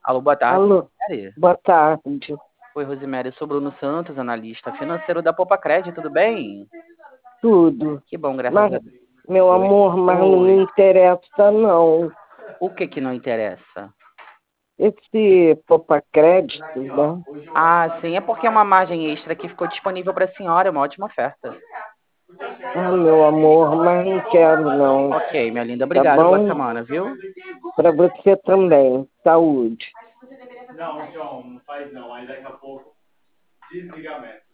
Alô, boa tarde, Alô, Rosemary. boa tarde. Oi, Rosemary, eu sou Bruno Santos, analista financeiro da Poupa Cred, tudo bem? Tudo. Que bom, graças Mas, a Deus. meu Oi. amor, mas não me Oi. interessa, não. O que que não interessa? Esse Popa Crédito, né? Ah, sim, é porque é uma margem extra que ficou disponível para a senhora, é uma ótima oferta. Ah, meu amor, mas não quero, não. Ok, minha linda, Tá obrigado, boa bom? semana, viu? Para você também. Saúde.